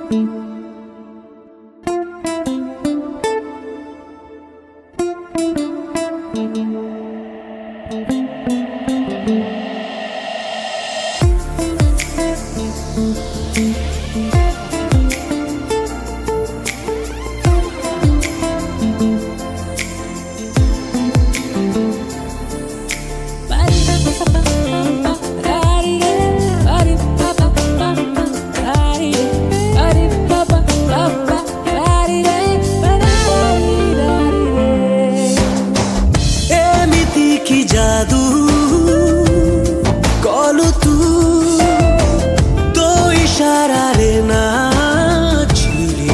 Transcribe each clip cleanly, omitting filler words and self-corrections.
जादू कलु तू तो इशारा रे नाचिली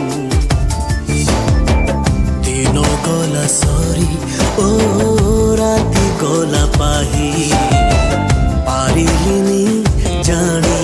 दिन गला सरी ओ राति गला पाही पारिलिनी जानी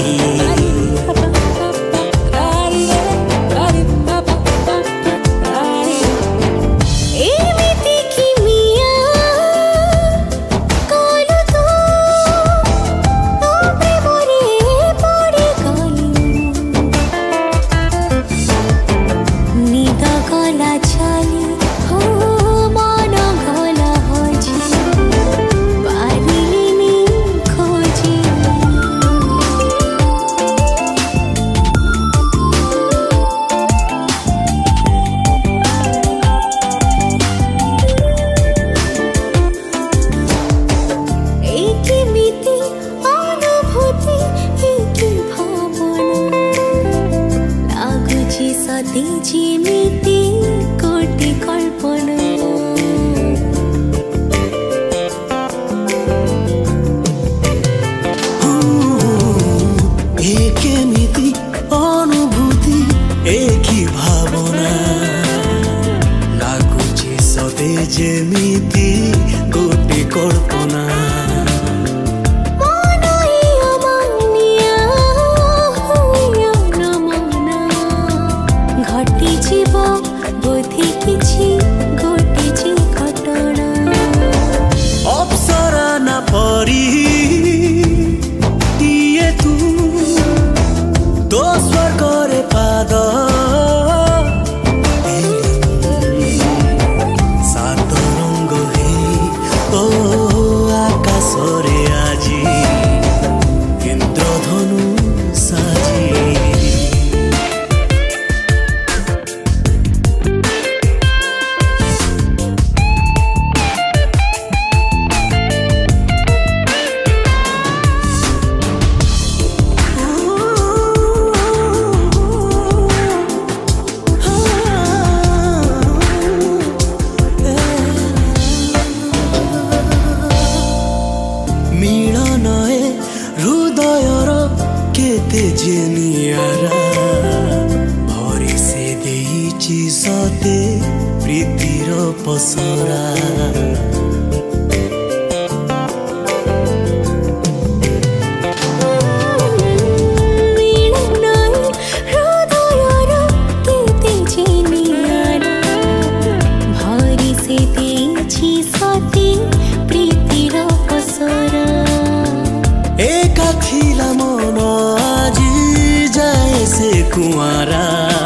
जिमिति कोटि कल्पना एक मिति अनुभूति एक ही भावना लाଗୁଛି सदे जेमिति कोटि कल्पना अप्सरा न परी दिए तू तो स्वर्ग रे पाद सात रंग हे ओ आकाश रे आजी इंद्रधनु साजी मिलनए हृदयर केते जेनियारा भरी से देइछि सते प्रीतिर पसरा एका थिला मन आजी जाए से कुआरा।